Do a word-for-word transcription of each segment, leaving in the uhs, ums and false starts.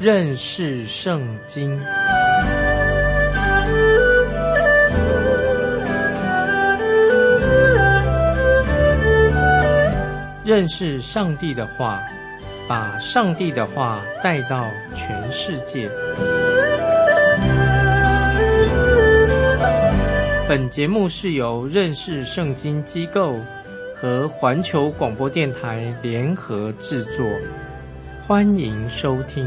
认识圣经。认识上帝的话，把上帝的话带到全世界。本节目是由认识圣经机构和环球广播电台联合制作，欢迎收听。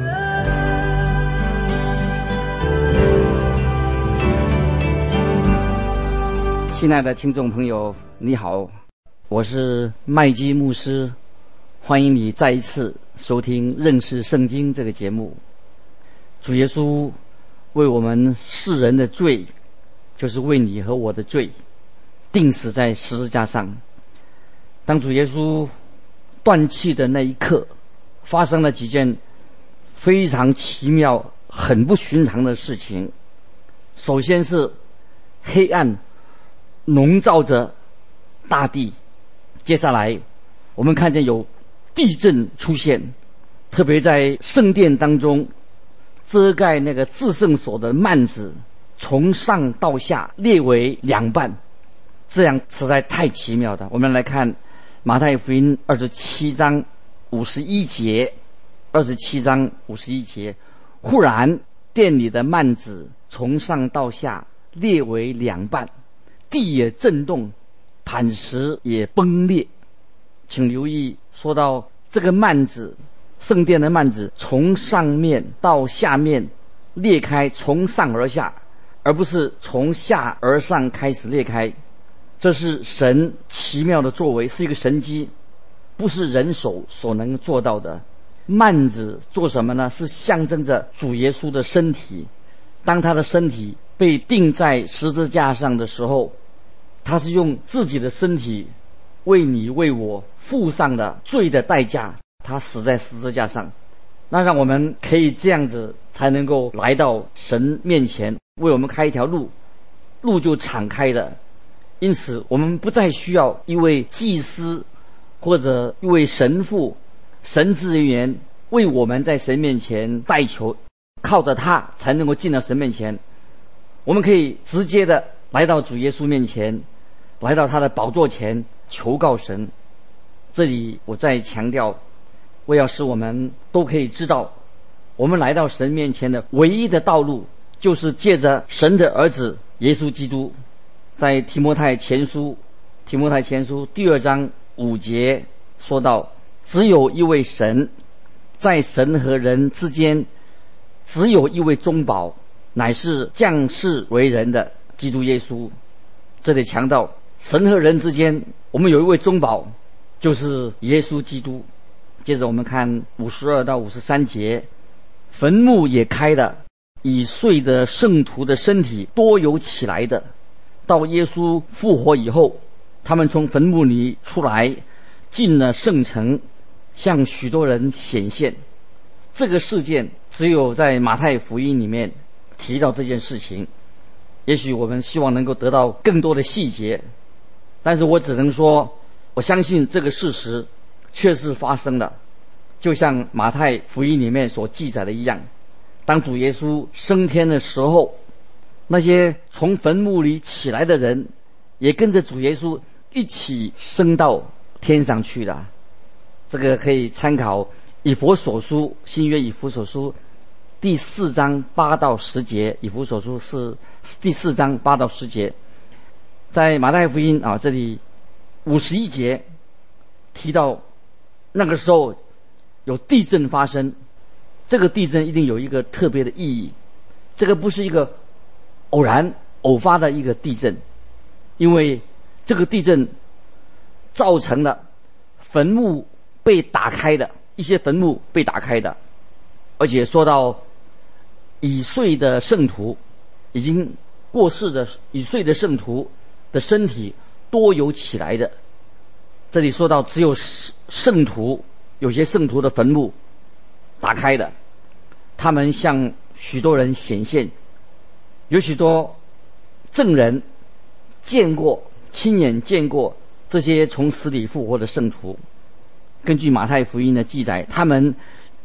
亲爱的听众朋友，你好，我是麦基牧师，欢迎你再一次收听认识圣经这个节目。主耶稣为我们世人的罪，就是为你和我的罪，钉死在十字架上。当主耶稣断气的那一刻，发生了几件非常奇妙、很不寻常的事情。首先是黑暗笼罩着大地，接下来我们看见有地震出现，特别在圣殿当中，遮盖那个至圣所的幔子从上到下裂为两半，这样实在太奇妙的。我们来看马太福音二十七章五十一节，二十七章五十一节，忽然殿里的幔子从上到下裂为两半，地也震动，磐石也崩裂。请留意，说到这个幔子，圣殿的幔子从上面到下面裂开，从上而下，而不是从下而上开始裂开。这是神奇妙的作为，是一个神迹，不是人手所能做到的。幔子做什么呢？是象征着主耶稣的身体。当他的身体被钉在十字架上的时候，他是用自己的身体为你为我付上了罪的代价，他死在十字架上。那让我们可以这样子才能够来到神面前，为我们开一条路，路就敞开了。因此我们不再需要一位祭司或者一位神父、神职人员为我们在神面前代求，靠着他才能够进到神面前。我们可以直接的来到主耶稣面前，来到他的宝座前求告神。这里我再强调，我要使我们都可以知道，我们来到神面前的唯一的道路，就是借着神的儿子耶稣基督。在提摩太前书提摩太前书第二章五节说到，只有一位神，在神和人之间只有一位中保，乃是降世为人的基督耶稣。这里强调神和人之间我们有一位中保，就是耶稣基督。接着我们看五十二到五十三节，坟墓也开了，已睡的圣徒的身体多有起来的。到耶稣复活以后，他们从坟墓里出来，进了圣城，向许多人显现。这个事件只有在马太福音里面提到这件事情，也许我们希望能够得到更多的细节，但是我只能说，我相信这个事实确实发生了，就像马太福音里面所记载的一样。当主耶稣升天的时候，那些从坟墓里起来的人也跟着主耶稣一起升到天上去了。这个可以参考以弗所书，新约以弗所书第四章八到十节，以弗所书是第四章八到十节。在马太福音啊，这里五十一节提到，那个时候有地震发生，这个地震一定有一个特别的意义，这个不是一个偶然偶发的一个地震，因为这个地震造成了坟墓被打开的，一些坟墓被打开的，而且说到已睡的圣徒，已经过世的已睡的圣徒的身体多有起来的。这里说到只有圣徒，有些圣徒的坟墓打开的，他们向许多人显现，有许多证人见过，亲眼见过这些从死里复活的圣徒。根据马太福音的记载，他们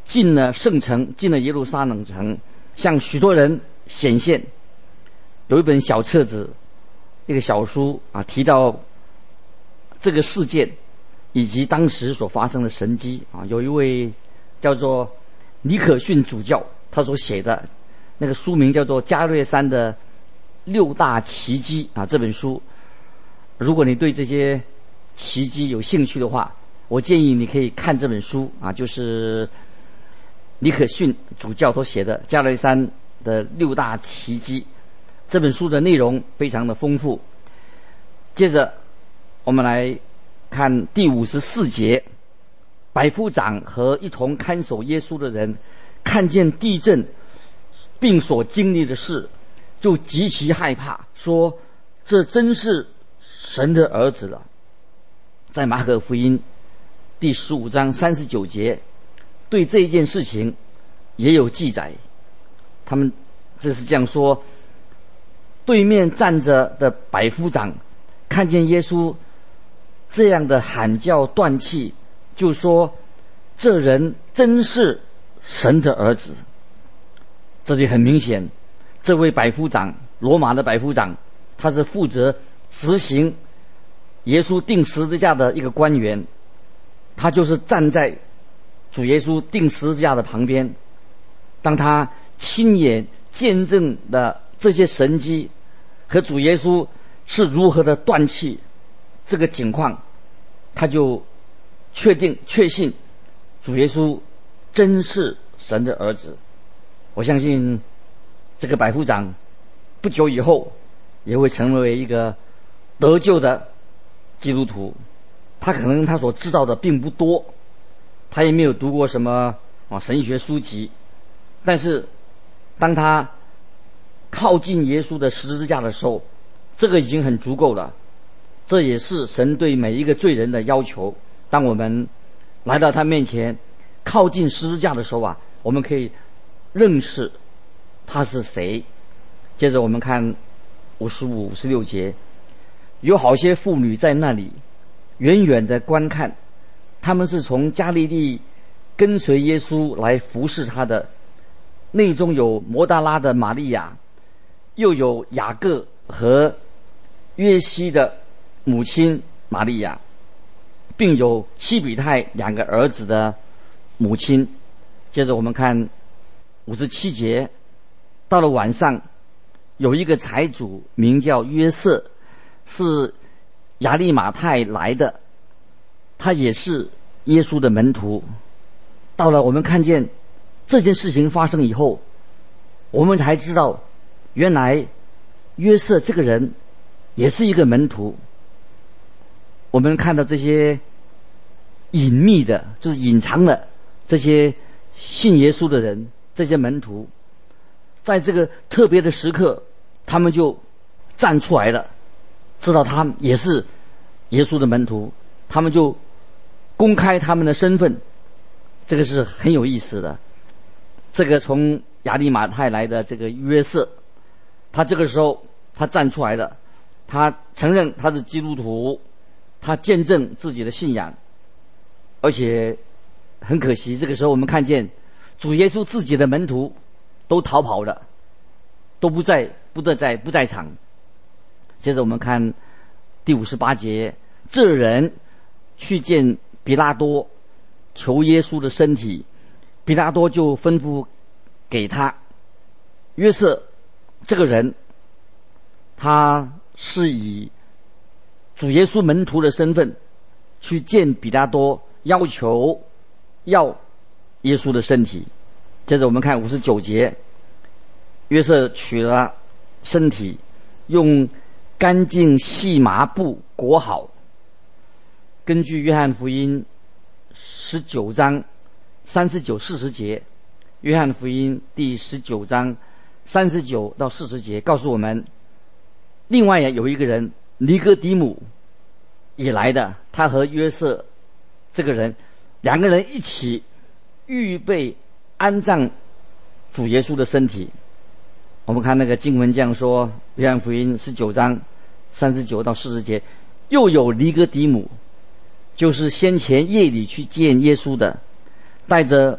进了圣城，进了耶路撒冷城，向许多人显现。有一本小册子，一个小书啊，提到这个事件以及当时所发生的神迹啊。有一位叫做尼可逊主教，他所写的那个书名叫做《加略山的六大奇迹》啊。这本书，如果你对这些奇迹有兴趣的话，我建议你可以看这本书啊，就是尼可逊主教所写的《加略山的六大奇迹》。这本书的内容非常的丰富。接着我们来看第五十四节，百夫长和一同看守耶稣的人看见地震并所经历的事，就极其害怕，说这真是神的儿子了。在马可福音第十五章三十九节对这件事情也有记载，他们这是这样说：对面站着的百夫长看见耶稣这样的喊叫断气，就说这人真是神的儿子。这里很明显，这位百夫长，罗马的百夫长，他是负责执行耶稣钉十字架的一个官员，他就是站在主耶稣钉十字架的旁边。当他亲眼见证了这些神迹和主耶稣是如何的断气这个情况，他就确定确信主耶稣真是神的儿子。我相信这个百夫长不久以后也会成为一个得救的基督徒。他可能他所知道的并不多，他也没有读过什么啊神学书籍，但是当他靠近耶稣的十字架的时候，这个已经很足够了。这也是神对每一个罪人的要求。当我们来到他面前靠近十字架的时候啊，我们可以认识他是谁。接着我们看五十五、五十六节，有好些妇女在那里远远的观看，他们是从加利利跟随耶稣来服侍他的，内中有摩大拉的玛利亚，又有雅各和约西的母亲玛利亚，并有西比泰两个儿子的母亲。接着我们看五十七节，到了晚上，有一个财主名叫约瑟，是亚利马太来的，他也是耶稣的门徒。到了我们看见这件事情发生以后，我们才知道原来约瑟这个人也是一个门徒。我们看到这些隐秘的，就是隐藏的这些信耶稣的人，这些门徒，在这个特别的时刻，他们就站出来了，知道他们也是耶稣的门徒，他们就公开他们的身份。这个是很有意思的。这个从亚利马太来的这个约瑟，他这个时候他站出来了，他承认他是基督徒，他见证自己的信仰。而且很可惜，这个时候我们看见主耶稣自己的门徒都逃跑了，都不在不得在不在场。接着我们看第五十八节，这人去见比拉多，求耶稣的身体，比拉多就吩咐给他。约瑟这个人，他是以主耶稣门徒的身份去见比拉多，要求要耶稣的身体。接着我们看五十九节，约瑟取了身体，用干净细麻布裹好。根据约翰福音十九章三十九、四十节，约翰福音第十九章三十九到四十节告诉我们，另外有一个人尼哥底母也来的，他和约瑟这个人两个人一起预备安葬主耶稣的身体。我们看那个经文这样说，约翰福音十九章三十九到四十节，又有尼哥底母，就是先前夜里去见耶稣的，带着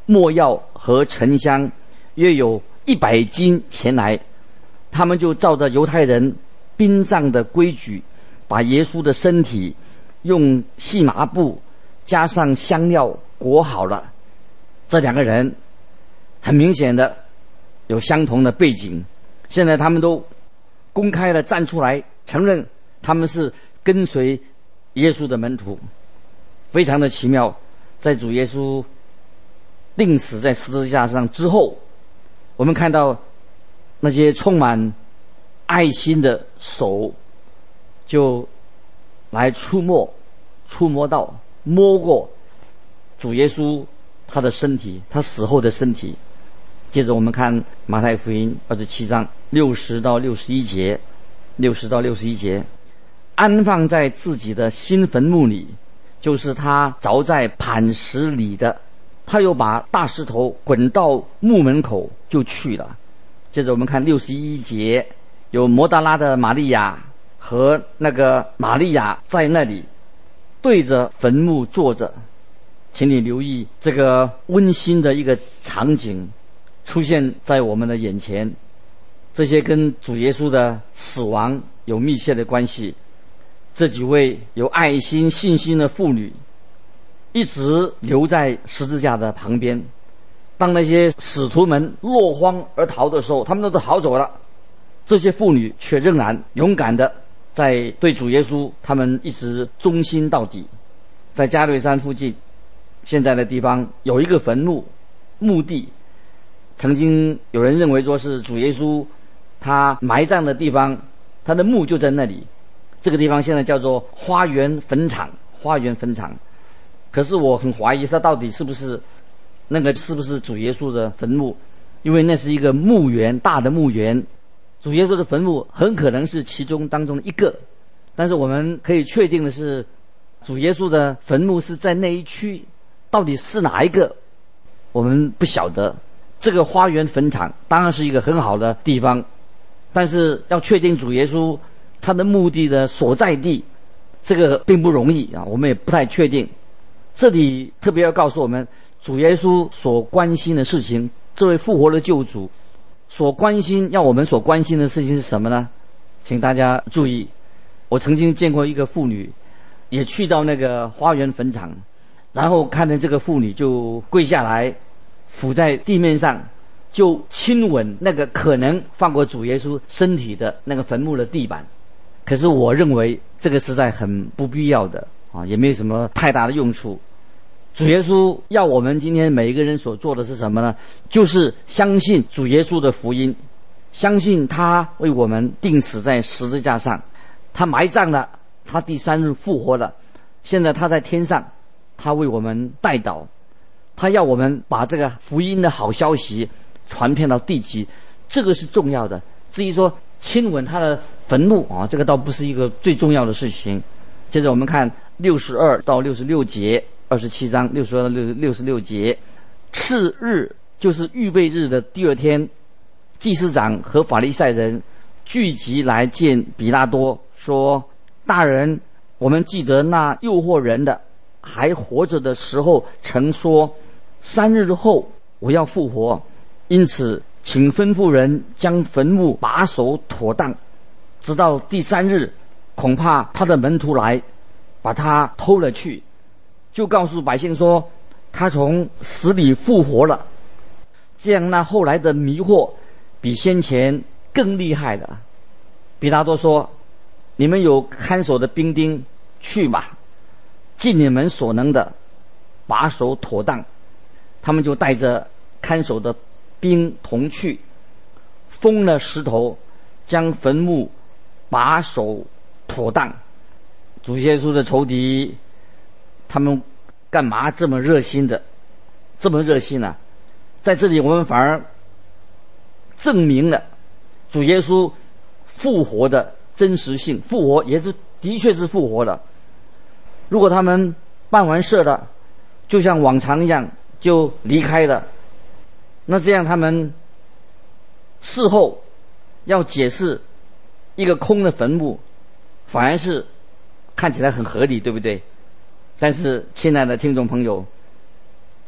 没药和沉香，约有一百斤前来。他们就照着犹太人殡葬的规矩，把耶稣的身体用细麻布加上香料裹好了。这两个人很明显的有相同的背景，现在他们都公开的站出来承认他们是跟随耶稣的门徒。非常的奇妙，在主耶稣钉死在十字架上之后，我们看到那些充满爱心的手就来触摸触摸到摸过主耶稣他的身体，他死后的身体。接着我们看马太福音二十七章六十到六十一节，六十到六十一节，安放在自己的新坟墓里，就是他凿在磐石里的。他又把大石头滚到墓门口就去了。接着我们看六十一节，有摩达拉的玛利亚和那个玛利亚在那里对着坟墓坐着。请你留意这个温馨的一个场景出现在我们的眼前，这些跟主耶稣的死亡有密切的关系。这几位有爱心信心的妇女一直留在十字架的旁边，当那些使徒们落荒而逃的时候，他们都逃走了，这些妇女却仍然勇敢的在对主耶稣他们一直忠心到底。在加略山附近现在的地方有一个坟墓墓地，曾经有人认为说是主耶稣他埋葬的地方，他的墓就在那里。这个地方现在叫做花园坟场，花园坟场。可是我很怀疑他到底是不是那个是不是主耶稣的坟墓，因为那是一个墓园，大的墓园，主耶稣的坟墓很可能是其中当中的一个。但是我们可以确定的是，主耶稣的坟墓是在那一区，到底是哪一个我们不晓得。这个花园坟场当然是一个很好的地方，但是要确定主耶稣他的墓地的所在地，这个并不容易啊，我们也不太确定。这里特别要告诉我们，主耶稣所关心的事情，这位复活的救主所关心要我们所关心的事情是什么呢？请大家注意，我曾经见过一个妇女也去到那个花园坟场，然后看见这个妇女就跪下来伏在地面上，就亲吻那个可能放过主耶稣身体的那个坟墓的地板。可是我认为这个实在很不必要的啊，也没什么太大的用处。主耶稣要我们今天每一个人所做的是什么呢？就是相信主耶稣的福音，相信他为我们钉死在十字架上，他埋葬了，他第三日复活了，现在他在天上，他为我们代祷，他要我们把这个福音的好消息传遍到地极，这个是重要的。至于说亲吻他的坟墓啊，这个倒不是一个最重要的事情。接着我们看六十二到六十六节，二十七章六十二到六十六节。次日就是预备日的第二天，祭司长和法利赛人聚集来见比拉多，说：大人，我们记得那诱惑人的还活着的时候曾说，三日后我要复活，因此请吩咐人将坟墓把守妥当，直到第三日，恐怕他的门徒来把他偷了去，就告诉百姓说他从死里复活了。这样那后来的迷惑比先前更厉害了。比拉多说：你们有看守的兵丁，去吧，尽你们所能的把守妥当。他们就带着看守的兵同去，封了石头，将坟墓把守妥当。主耶稣的仇敌，他们干嘛这么热心的，这么热心呢、啊？在这里我们反而证明了主耶稣复活的真实性，复活也是的确是复活的。如果他们办完事了，就像往常一样就离开了，那这样他们事后要解释一个空的坟墓，反而是看起来很合理，对不对？但是亲爱的听众朋友，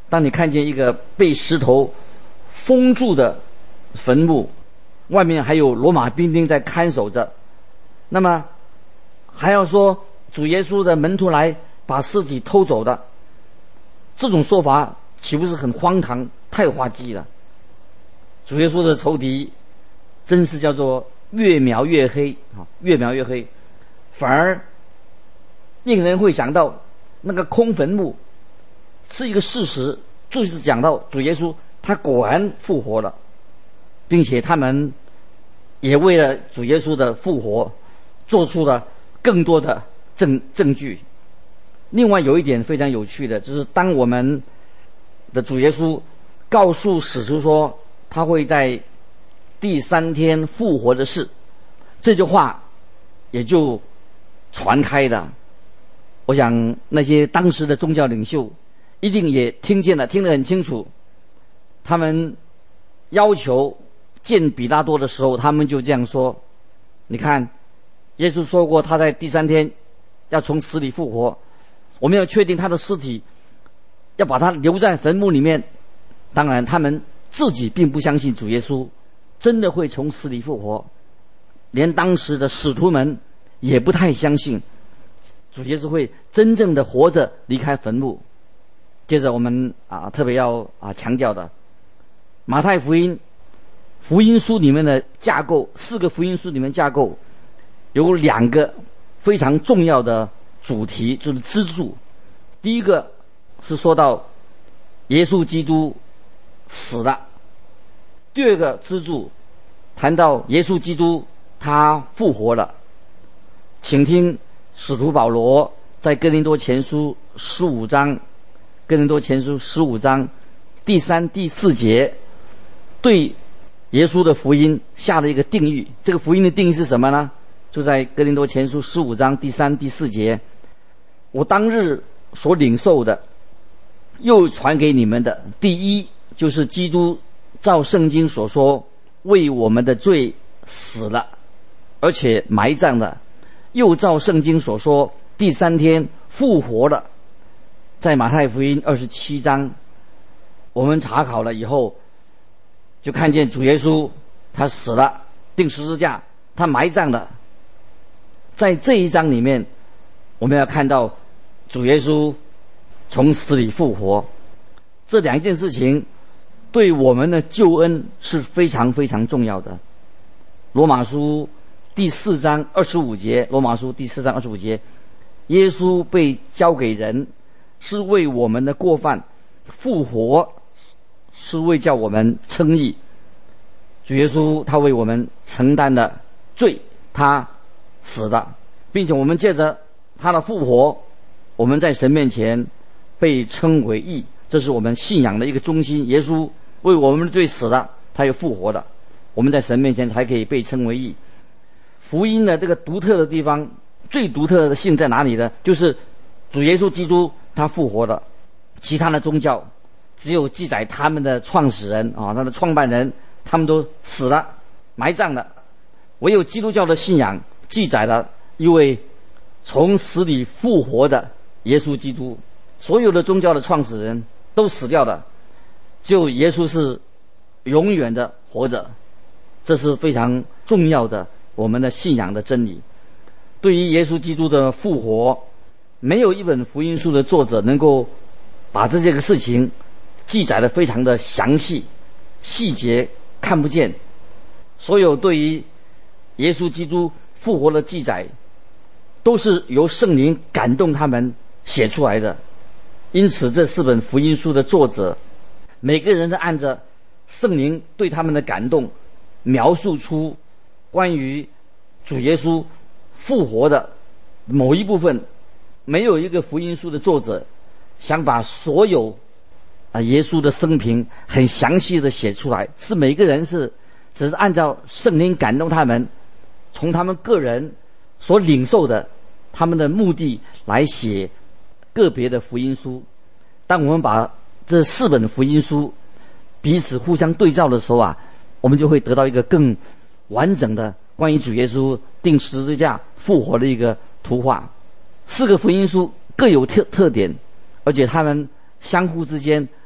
当你看见一个被石头封住的坟墓，外面还有罗马兵丁在看守着，那么还要说主耶稣的门徒来把尸体偷走的，这种说法岂不是很荒唐，太滑稽了？主耶稣的仇敌真是叫做越描越黑啊，越描越黑，反而令人会想到那个空坟墓是一个事实，就是讲到主耶稣他果然复活了，并且他们也为了主耶稣的复活做出了更多的证证据。另外有一点非常有趣的，就是当我们的主耶稣告诉使徒说他会在第三天复活的事，这句话也就传开了。我想那些当时的宗教领袖一定也听见了，听得很清楚。他们要求见比拉多的时候，他们就这样说：你看，耶稣说过他在第三天要从死里复活，我们要确定他的尸体，要把他留在坟墓里面。当然他们自己并不相信主耶稣真的会从死里复活，连当时的使徒们也不太相信主耶稣会真正的活着离开坟墓。接着我们啊特别要啊强调的，马太福音福音书里面的架构，四个福音书里面架构有两个非常重要的主题，就是支柱。第一个是说到耶稣基督死了，第二个支柱谈到耶稣基督他复活了。请听使徒保罗在哥林多前书十五章，哥林多前书十五章第三、第四节对耶稣的福音下了一个定义。这个福音的定义是什么呢？就在哥林多前书十五章第三、第四节：我当日所领受的，又传给你们的，第一就是基督照圣经所说，为我们的罪死了，而且埋葬了，又照圣经所说，第三天复活了。在马太福音二十七章，我们查考了以后，就看见主耶稣他死了，钉十字架，他埋葬了。在这一章里面，我们要看到主耶稣从死里复活，这两件事情对我们的救恩是非常非常重要的。罗马书第四章二十五节，罗马书第四章二十五节，耶稣被交给人，是为我们的过犯；复活是为叫我们称义。主耶稣他为我们承担了罪，他死了，并且我们借着他的复活，我们在神面前被称为义，这是我们信仰的一个中心。耶稣为我们的罪死了，他又复活了，我们在神面前才可以被称为义。福音的这个独特的地方，最独特的性在哪里呢？就是主耶稣基督他复活了，其他的宗教只有记载他们的创始人啊，他的创办人，他们都死了，埋葬了。唯有基督教的信仰记载了一位从死里复活的耶稣基督。所有的宗教的创始人都死掉了，只有耶稣是永远的活着，这是非常重要的我们的信仰的真理。对于耶稣基督的复活，没有一本福音书的作者能够把这些个事情记载得非常的详细，细节看不见。所有对于耶稣基督复活的记载都是由圣灵感动他们写出来的。因此这四本福音书的作者每个人都按着圣灵对他们的感动，描述出关于主耶稣复活的某一部分。没有一个福音书的作者想把所有啊耶稣的生平很详细的写出来，是每个人是只是按照圣灵感动他们，从他们个人所领受的他们的目的来写个别的福音书。当我们把这四本福音书彼此互相对照的时候啊，我们就会得到一个更完整的关于主耶稣钉十字架复活的一个图画。四个福音书各有特特点，而且他们相互之间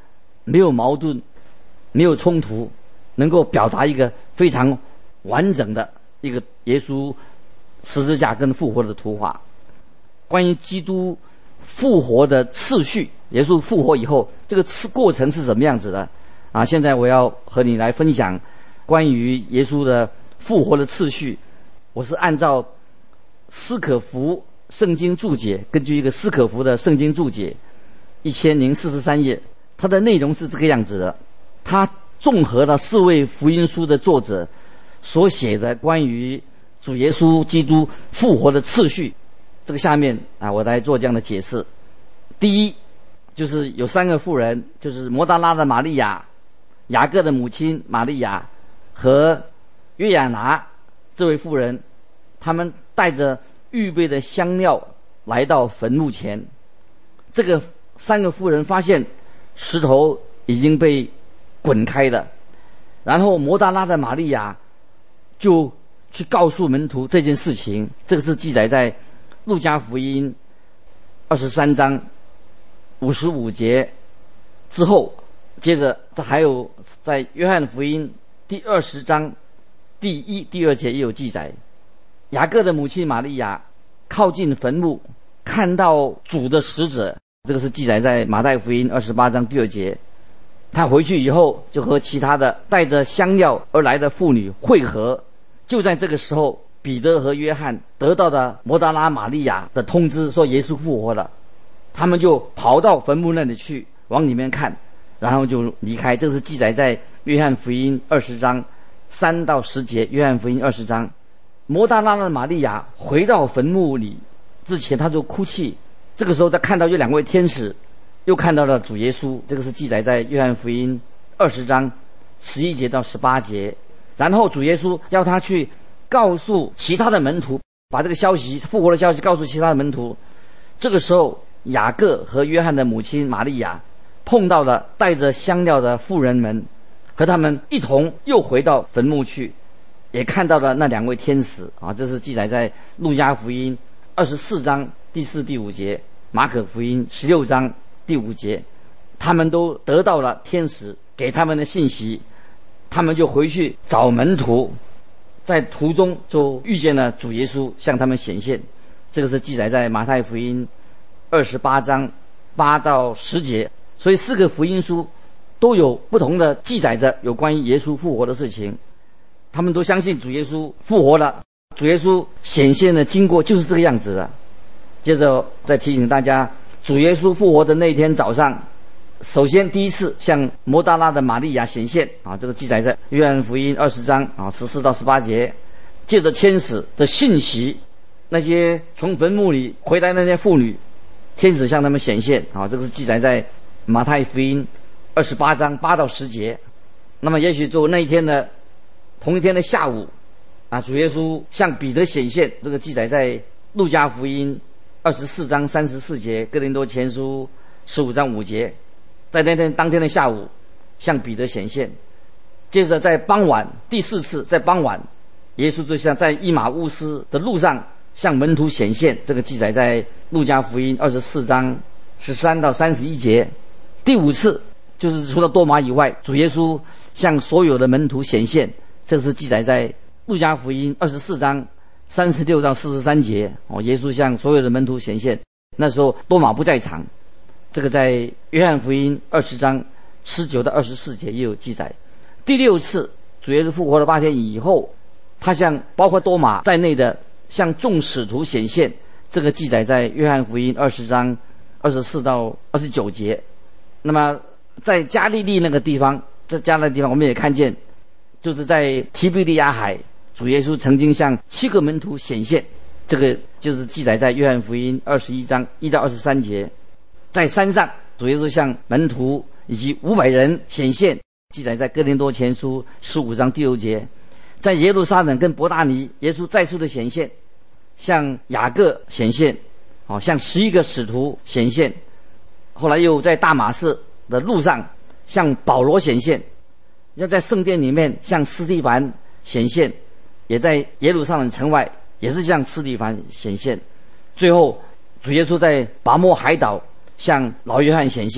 没有矛盾，没有冲突，能够表达一个非常完整的一个耶稣十字架跟复活的图画。关于基督复活的次序，耶稣复活以后这个次过程是什么样子的啊？现在我要和你来分享关于耶稣的复活的次序。我是按照斯可夫圣经注解，根据一个斯可夫的圣经注解一千零四十三页，它的内容是这个样子的。它综合了四位福音书的作者所写的关于主耶稣基督复活的次序。这个下面啊，我来做这样的解释。第一，就是有三个妇人，就是摩达拉的玛利亚、雅各的母亲玛利亚和约亚拿这位妇人，他们带着预备的香料来到坟墓前。这个三个妇人发现石头已经被滚开了，然后摩达拉的玛利亚就去告诉门徒这件事情。这个是记载在路加福音二十三章五十五节之后，接着这还有在约翰福音第二十章第一、第二节也有记载。雅各的母亲玛利亚靠近坟墓，看到主的使者，这个是记载在马太福音二十八章第二节。他回去以后，就和其他的带着香料而来的妇女会合。就在这个时候，彼得和约翰得到了摩达拉玛利亚的通知，说耶稣复活了。他们就跑到坟墓那里去，往里面看，然后就离开。这是记载在约翰福音二十章三到十节。约翰福音二十章，摩达拉的玛利亚回到坟墓里之前，他就哭泣。这个时候，他看到有两位天使，又看到了主耶稣。这个是记载在约翰福音二十章十一节到十八节。然后主耶稣要他去告诉其他的门徒，把这个消息复活的消息告诉其他的门徒。这个时候，雅各和约翰的母亲玛利亚碰到了带着香料的妇人们，和他们一同又回到坟墓去，也看到了那两位天使啊。这是记载在路加福音二十四章第四、第五节，马可福音十六章第五节。他们都得到了天使给他们的信息，他们就回去找门徒，在途中就遇见了主耶稣向他们显现。这个是记载在马太福音二十八章八到十节。所以四个福音书都有不同的记载着有关于耶稣复活的事情。他们都相信主耶稣复活了，主耶稣显现的经过就是这个样子的。接着再提醒大家，主耶稣复活的那天早上，首先第一次向摩达拉的玛利亚显现啊，这个记载在约翰福音二十章啊十四到十八节。借着天使的信息，那些从坟墓里回来那些妇女，天使向他们显现啊，这个是记载在马太福音二十八章八到十节。那么也许就那一天的同一天的下午啊，主耶稣向彼得显现，这个记载在路加福音二十四章三十四节，哥林多前书十五章五节。在那天当天的下午向彼得显现。接着在傍晚第四次，在傍晚耶稣就像在伊马乌斯的路上向门徒显现，这个记载在路加福音二十四章十三到三十一节。第五次就是除了多马以外，主耶稣向所有的门徒显现，这是记载在路加福音二十四章三十六到四十三节。哦，耶稣向所有的门徒显现，那时候多马不在场。这个在约翰福音二十章十九到二十四节也有记载。第六次主耶稣复活了八天以后，他向包括多马在内的向众使徒显现，这个记载在约翰福音二十章二十四到二十九节。那么在加利利那个地方，在加利利地方我们也看见，就是在提比利亚海，主耶稣曾经向七个门徒显现，这个就是记载在约翰福音二十一章一到二十三节。在山上，主耶稣向门徒以及五百人显现，记载在哥林多前书十五章第六节。在耶路撒冷跟伯大尼，耶稣再次的显现，向雅各显现，哦，向十一个使徒显现。后来又在大马士的路上向保罗显现，要在圣殿里面向司提反显现，也在耶路撒冷城外也是向司提反显现。最后主耶稣在拔摩海岛向老约翰显现，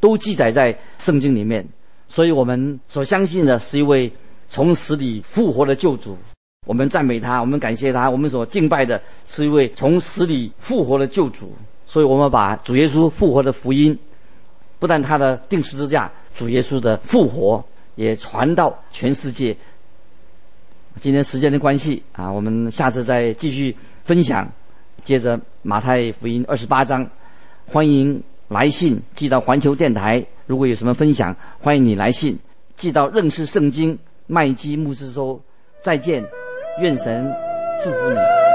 都记载在圣经里面。所以我们所相信的是一位从死里复活的救主，我们赞美他，我们感谢他，我们所敬拜的是一位从死里复活的救主。所以我们把主耶稣复活的福音，不但他的钉十字架，主耶稣的复活也传到全世界。今天时间的关系啊，我们下次再继续分享，接着马太福音二十八章。欢迎来信寄到环球电台，如果有什么分享，欢迎你来信寄到认识圣经麦基牧师收。再见，愿神祝福你。